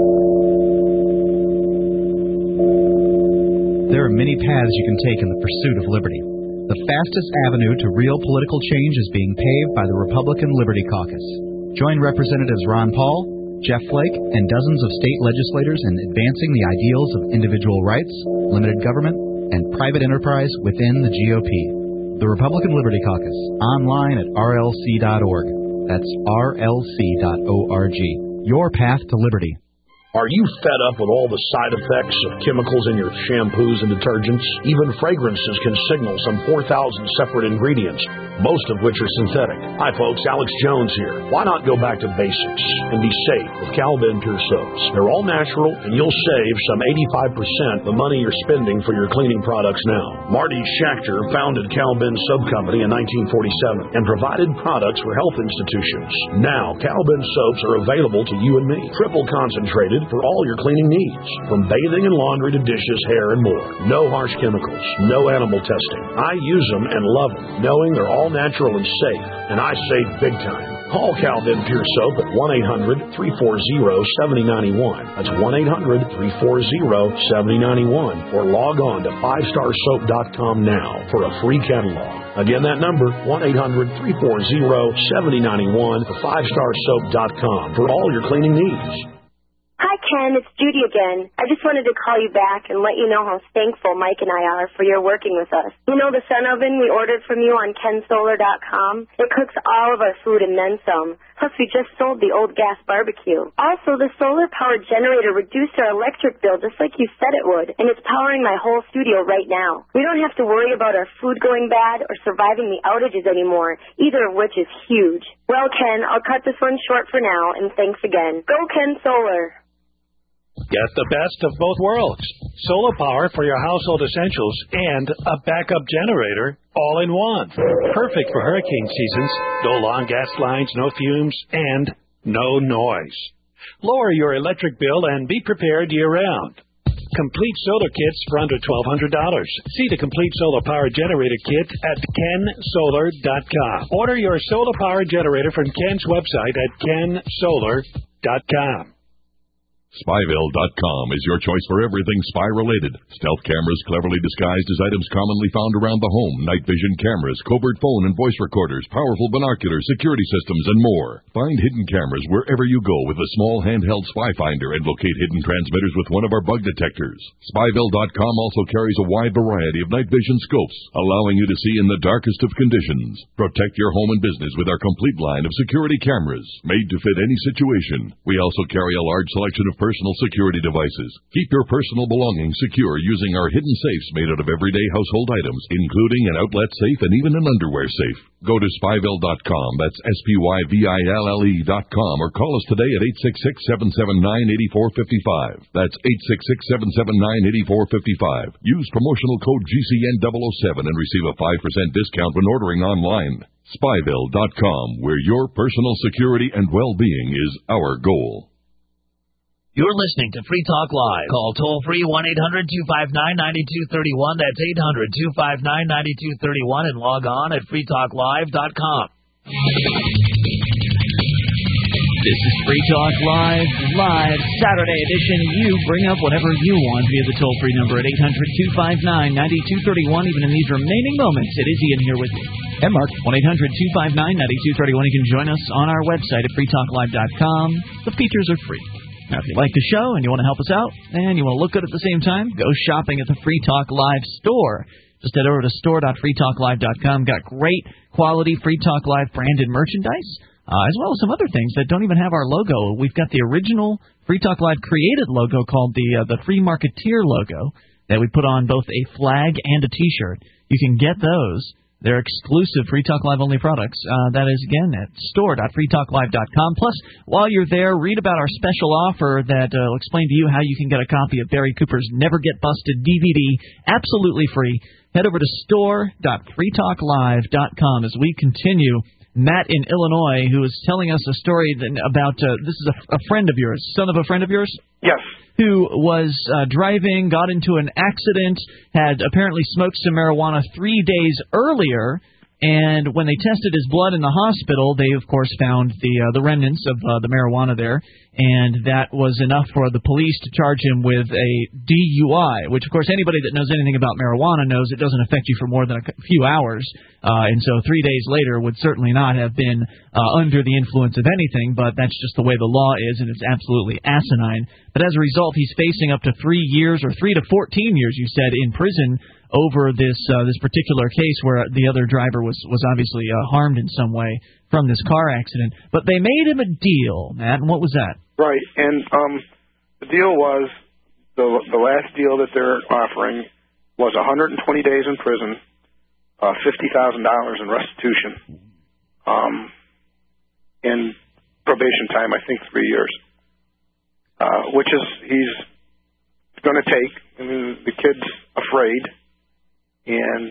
are many paths you can take in the pursuit of liberty. The fastest avenue to real political change is being paved by the Republican Liberty Caucus. Join Representatives Ron Paul, Jeff Flake, and dozens of state legislators in advancing the ideals of individual rights, limited government, and private enterprise within the GOP. The Republican Liberty Caucus, online at rlc.org. That's rlc.org. Your path to liberty. Are you fed up with all the side effects of chemicals in your shampoos and detergents? Even fragrances can signal some 4,000 separate ingredients, most of which are synthetic. Hi folks, Alex Jones here. Why not go back to basics and be safe with Cal-Ben Pure Soaps? They're all natural, and you'll save some 85% the money you're spending for your cleaning products now. Marty Schachter founded Cal-Ben Soap Company in 1947 and provided products for health institutions. Now, Cal-Ben soaps are available to you and me, triple concentrated for all your cleaning needs, from bathing and laundry to dishes, hair, and more. No harsh chemicals, no animal testing. I use them and love them, knowing they're all natural and safe, and I save big time. Call Cal-Ben Pure Soap at 1-800-340-7091. That's 1-800-340-7091. Or log on to 5starsoap.com now for a free catalog. Again, that number, 1-800-340-7091 for 5starsoap.com for all your cleaning needs. Hi, Ken, it's Judy again. I just wanted to call you back and let you know how thankful Mike and I are for your working with us. You know the sun oven we ordered from you on KenSolar.com? It cooks all of our food and then some. Plus, we just sold the old gas barbecue. Also, the solar-powered generator reduced our electric bill just like you said it would, and it's powering my whole studio right now. We don't have to worry about our food going bad or surviving the outages anymore, either of which is huge. Well, Ken, I'll cut this one short for now, and thanks again. Go Ken Solar! Get the best of both worlds. Solar power for your household essentials and a backup generator all in one. Perfect for hurricane seasons. No long gas lines, no fumes, and no noise. Lower your electric bill and be prepared year-round. Complete solar kits for under $1,200. See the complete solar power generator kit at KenSolar.com. Order your solar power generator from Ken's website at KenSolar.com. Spyville.com is your choice for everything spy-related. Stealth cameras cleverly disguised as items commonly found around the home, night vision cameras, covert phone and voice recorders, powerful binoculars, security systems, and more. Find hidden cameras wherever you go with a small handheld spy finder and locate hidden transmitters with one of our bug detectors. Spyville.com also carries a wide variety of night vision scopes, allowing you to see in the darkest of conditions. Protect your home and business with our complete line of security cameras, made to fit any situation. We also carry a large selection of personal security devices. Keep your personal belongings secure using our hidden safes made out of everyday household items, including an outlet safe and even an underwear safe. Go to Spyville.com, that's SPYVILLE.com, or call us today at 866-779-8455. That's 866-779-8455. Use promotional code GCN007 and receive a 5% discount when ordering online. Spyville.com, where your personal security and well-being is our goal. You're listening to Free Talk Live. Call toll-free 1-800-259-9231. That's 800-259-9231, and log on at freetalklive.com. This is Free Talk Live, Saturday edition. You bring up whatever you want via the toll-free number at 800-259-9231. Even in these remaining moments, it is Ian here with you. And Mark. 1-800-259-9231. You can join us on our website at freetalklive.com. The features are free. Now, if you like the show and you want to help us out and you want to look good at the same time, go shopping at the Free Talk Live store. Just head over to store.freetalklive.com. Got great quality Free Talk Live branded merchandise, as well as some other things that don't even have our logo. We've got the original Free Talk Live created logo called the Free Marketeer logo that we put on both a flag and a T-shirt. You can get those. They're exclusive Free Talk Live only products. That is, again, at store.freetalklive.com. Plus, while you're there, read about our special offer that will explain to you how you can get a copy of Barry Cooper's Never Get Busted DVD absolutely free. Head over to store.freetalklive.com as we continue. Matt in Illinois, who is telling us a story about, this is a friend of yours, son of a friend of yours? Yes. Who was driving, got into an accident, had apparently smoked some marijuana 3 days earlier, and when they tested his blood in the hospital, they, of course, found the remnants of the marijuana there, and that was enough for the police to charge him with a DUI, which, of course, anybody that knows anything about marijuana knows it doesn't affect you for more than a few hours, and so 3 days later would certainly not have been under the influence of anything, but that's just the way the law is, and it's absolutely asinine. But as a result, he's facing up to 3 years, or 3 to 14 years, you said, in prison over this particular case where the other driver was obviously harmed in some way from this car accident. But they made him a deal, Matt, and what was that? Right, and the deal was, the last deal that they're offering was 120 days in prison, $50,000 in restitution, and probation time, I think 3 years, which is he's going to take. I mean, the kid's afraid, and,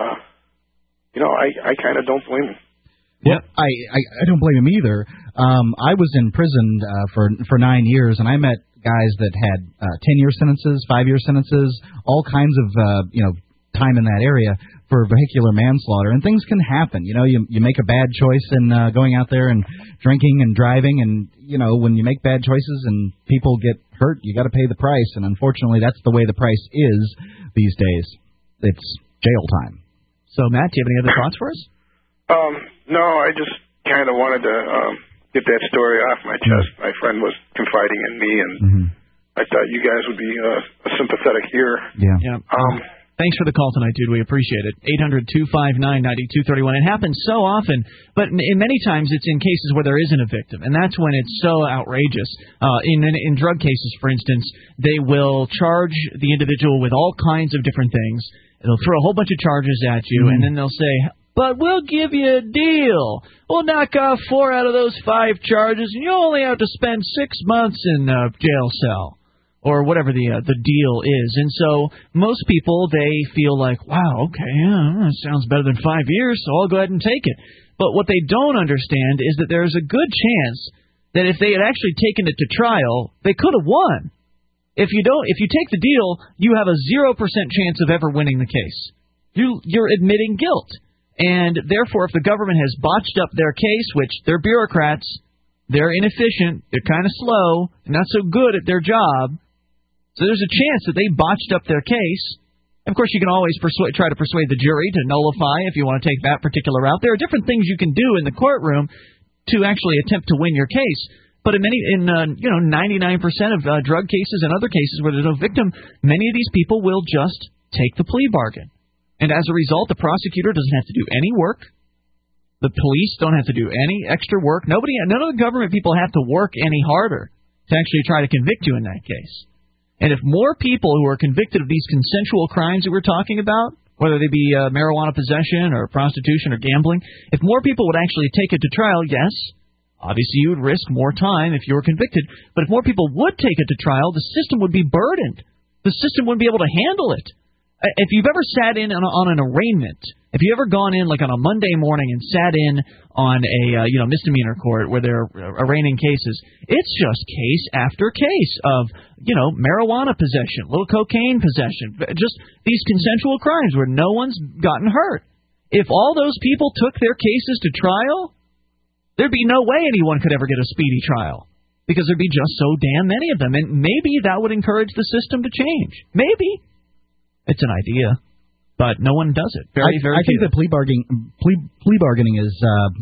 I kind of don't blame him. Yeah, I don't blame him either. I was in prison for 9 years, and I met guys that had 10-year sentences, 5-year sentences, all kinds of time in that area for vehicular manslaughter. And things can happen. You make a bad choice in going out there and drinking and driving, and when you make bad choices and people get hurt, you got to pay the price. And unfortunately, that's the way the price is these days. It's jail time. So, Matt, do you have any other thoughts for us? No, I just kind of wanted to get that story off my chest. My friend was confiding in me, and I thought you guys would be a sympathetic ear. Yeah. Thanks for the call tonight, dude. We appreciate it. 800-259-9231. It happens so often, but in many times it's in cases where there isn't a victim, and that's when it's so outrageous. In drug cases, for instance, they will charge the individual with all kinds of different things. They'll throw a whole bunch of charges at you, and then they'll say, but we'll give you a deal. We'll knock off 4 out of those 5 charges, and you only have to spend 6 months in a jail cell, or whatever the deal is. And so most people, they feel like, wow, okay, yeah, that sounds better than 5 years, so I'll go ahead and take it. But what they don't understand is that there's a good chance that if they had actually taken it to trial, they could have won. If you take the deal, you have a 0% chance of ever winning the case. You're admitting guilt. And therefore, if the government has botched up their case, which they're bureaucrats, they're inefficient, they're kind of slow, and not so good at their job, so there's a chance that they botched up their case. Of course, you can always try to persuade the jury to nullify if you want to take that particular route. There are different things you can do in the courtroom to actually attempt to win your case. But in 99% of drug cases and other cases where there's no victim, many of these people will just take the plea bargain. And as a result, the prosecutor doesn't have to do any work. The police don't have to do any extra work. None of the government people have to work any harder to actually try to convict you in that case. And if more people who are convicted of these consensual crimes that we're talking about, whether they be marijuana possession or prostitution or gambling, if more people would actually take it to trial, yes, obviously you would risk more time if you were convicted. But if more people would take it to trial, the system would be burdened. The system wouldn't be able to handle it. If you've ever sat in on an arraignment, if you've ever gone in like on a Monday morning and sat in on a misdemeanor court where they're arraigning cases, it's just case after case of marijuana possession, little cocaine possession, just these consensual crimes where no one's gotten hurt. If all those people took their cases to trial, there'd be no way anyone could ever get a speedy trial because there'd be just so damn many of them, and maybe that would encourage the system to change. Maybe. It's an idea, but no one does it. I think that plea bargaining is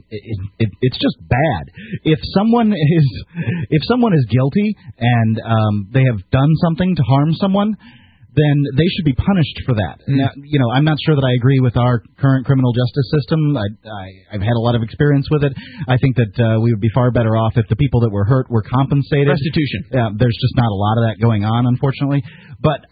it's just bad. If someone is guilty and they have done something to harm someone, then they should be punished for that. Now, I'm not sure that I agree with our current criminal justice system. I've had a lot of experience with it. I think that we would be far better off if the people that were hurt were compensated. Restitution. There's just not a lot of that going on, unfortunately. But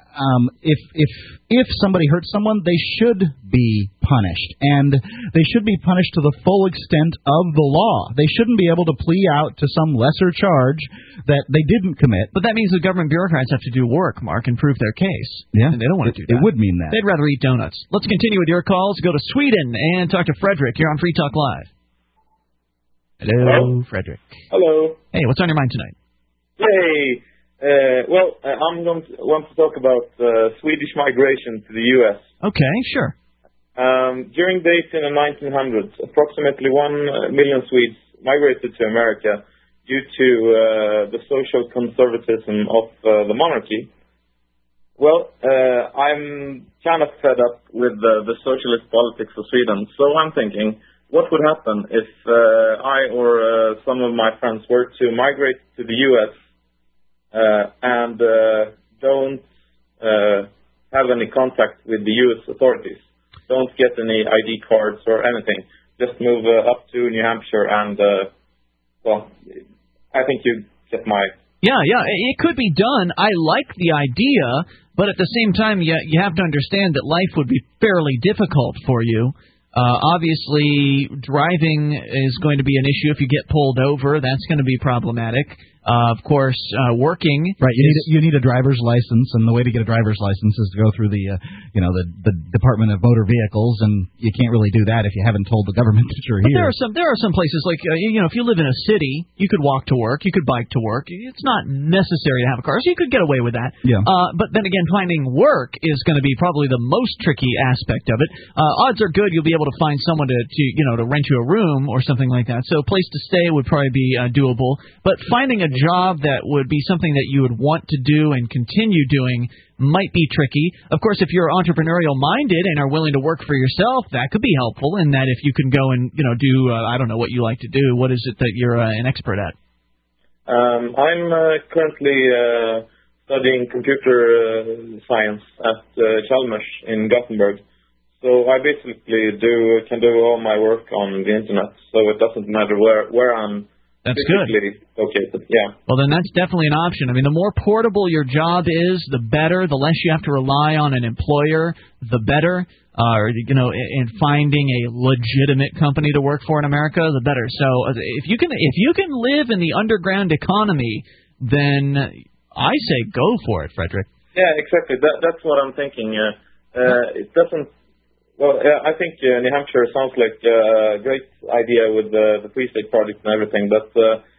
if somebody hurts someone, they should be punished, and they should be punished to the full extent of the law. They shouldn't be able to plea out to some lesser charge that they didn't commit. But that means the government bureaucrats have to do work, Mark, and prove their case. Yeah, and they don't want to do that. It would mean that. They'd rather eat donuts. Let's continue with your calls. Go to Sweden and talk to Frederick. You're on Free Talk Live. Hello, Frederick. Hello. Hey, what's on your mind tonight? Hey. I'm going to want to talk about Swedish migration to the U.S. Okay, sure. During the 1800s and 1900s, approximately 1 million Swedes migrated to America due to the social conservatism of the monarchy. Well, I'm kind of fed up with the socialist politics of Sweden, so I'm thinking, what would happen if I or some of my friends were to migrate to the U.S., and don't have any contact with the U.S. authorities, don't get any ID cards or anything, just move up to New Hampshire and, I think you get my... Yeah, it could be done. I like the idea, but at the same time, you have to understand that life would be fairly difficult for you. Obviously, driving is going to be an issue if you get pulled over. That's going to be problematic. Of course, working. Right, you need a driver's license, and the way to get a driver's license is to go through the Department of Motor Vehicles, and you can't really do that if you haven't told the government that you're here. There are some places like if you live in a city, you could walk to work, you could bike to work. It's not necessary to have a car, so you could get away with that. Yeah. But then again, finding work is going to be probably the most tricky aspect of it. Odds are good you'll be able to find someone to rent you a room or something like that. So a place to stay would probably be doable. But finding a job that would be something that you would want to do and continue doing might be tricky. Of course, if you're entrepreneurial minded and are willing to work for yourself, that could be helpful in that if you can go and do I don't know what you like to do. What is it that you're an expert at? I'm currently studying computer science at Chalmers in Gothenburg. So I basically can do all my work on the internet, so it doesn't matter where I'm physically located. Yeah. Well, then that's definitely an option. I mean, the more portable your job is, the better. The less you have to rely on an employer, the better. In finding a legitimate company to work for in America, the better. So if you can live in the underground economy, then I say go for it, Frederick. Yeah, exactly. That's what I'm thinking. It doesn't. Well, I think New Hampshire sounds like a great idea with the Free State Project and everything, but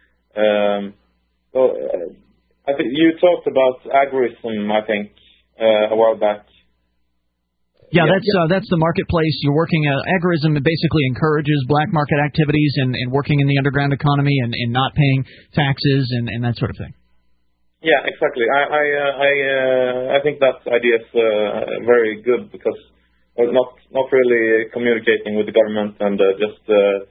I think you talked about agorism, I think, a while back. Yeah, that's the marketplace. You're working. Agorism basically encourages black market activities and working in the underground economy and not paying taxes and that sort of thing. Yeah, exactly. I think that idea is very good because not really communicating with the government and just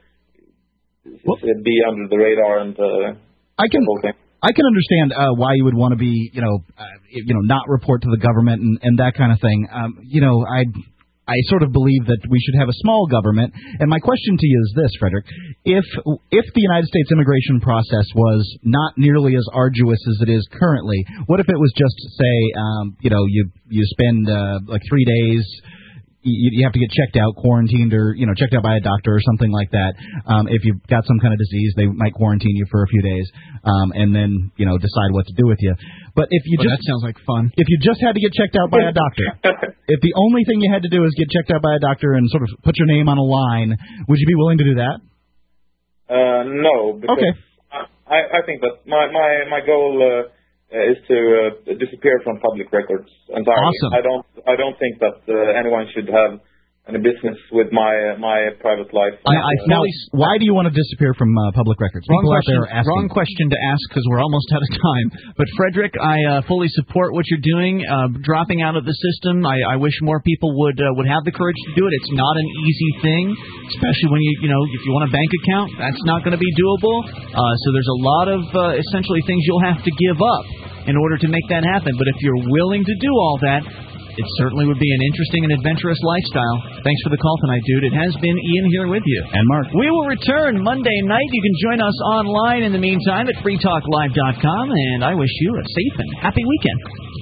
be under the radar and I can understand why you would want to be, not report to the government and that kind of thing. I sort of believe that we should have a small government. And my question to you is this, Frederick: if the United States immigration process was not nearly as arduous as it is currently, what if it was just say, you spend like 3 days. You have to get checked out, quarantined, or checked out by a doctor or something like that. If you've got some kind of disease, they might quarantine you for a few days, and then decide what to do with you. But if you that sounds like fun. If you just had to get checked out by a doctor, if the only thing you had to do is get checked out by a doctor and sort of put your name on a line, would you be willing to do that? No. Because okay. I think that my goal is to disappear from public records entirely. Awesome. I don't think that anyone should have any business with my private life. Why do you want to disappear from public records? Wrong question to ask because we're almost out of time. But Frederick, I fully support what you're doing. Dropping out of the system, I wish more people would have the courage to do it. It's not an easy thing, especially when if you want a bank account, that's not going to be doable. So there's a lot of essentially things you'll have to give up in order to make that happen. But if you're willing to do all that, it certainly would be an interesting and adventurous lifestyle. Thanks for the call tonight, dude. It has been Ian here with you. And Mark. We will return Monday night. You can join us online in the meantime at freetalklive.com, and I wish you a safe and happy weekend.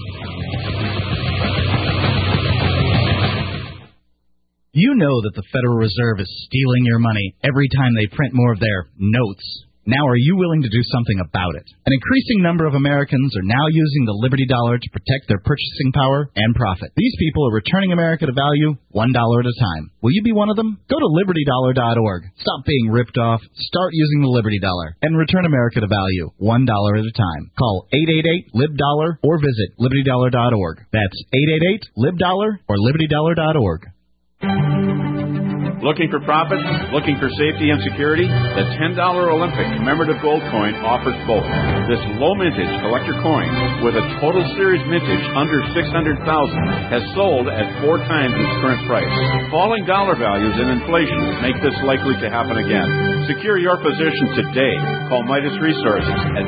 You know that the Federal Reserve is stealing your money every time they print more of their notes. Now, are you willing to do something about it? An increasing number of Americans are now using the Liberty Dollar to protect their purchasing power and profit. These people are returning America to value $1 at a time. Will you be one of them? Go to LibertyDollar.org. Stop being ripped off. Start using the Liberty Dollar. And return America to value $1 at a time. Call 888-LIB-DOLLAR or visit LibertyDollar.org. That's 888-LIB-DOLLAR or LibertyDollar.org. Looking for profits? Looking for safety and security? The $10 Olympic commemorative gold coin offers both. This low mintage collector coin with a total series mintage under $600,000 has sold at 4 times its current price. Falling dollar values and inflation make this likely to happen again. Secure your position today. Call Midas Resources at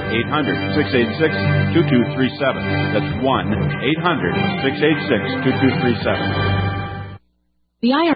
1-800-686-2237. That's 1-800-686-2237. The IRS